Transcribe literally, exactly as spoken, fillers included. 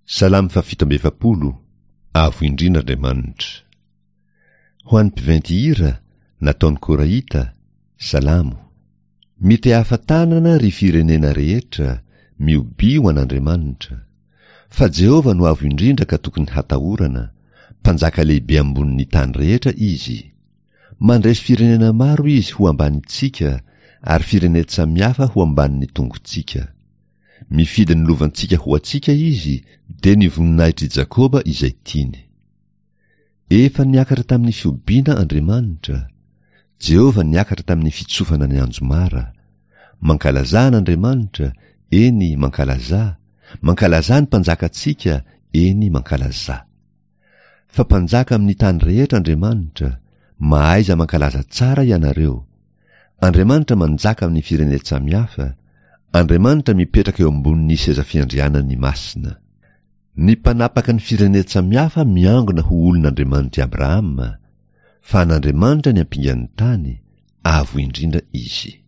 Salamo fafito amby efapolo. Avo indrindra Andriamanitra. Ho an'ny mpivainty hira nataony Korahita, salamo. Mity hafatanana ry firenena rehetra, miobio an'Andriamanitra. Fa Jehova no avo indrindra ka tokony hatahorana, mpanjaka lehibe ambonin'ny tany rehetra izy. Mandresy firenena maro izy ho ambanintsika, ary firenena samihafa ho ambanin'ny tongontsika. Mifidy ny lovantsika ho atsika izy, de ny voninahitry Jakoba izay tiany. Efa niakatra tamin'ny fiobiana Andriamanitra. Jehova niakatra tamin'ny fitsofana ny anjomara. Mankalaza n'Andriamanitra, eny mankalaza. Mankalaza ny mpanjakatsika, eny mankalaza. Fa mpanjaka amin'ny tany rehetra Andriamanitra, mahaiza mankalaza tsara ianareo. Andriamanitra manjaka amin'ny firenena samihafa. Andriamanitra mipetraka eo ambonin'ny seza fiandrianany masina. Ny mpanapaka ny firenena samihafa miangona ho olon'Andriamanitra Abrahama, fa n'Andriamanitra ny ampingan'ny tany, avo indrindra izy.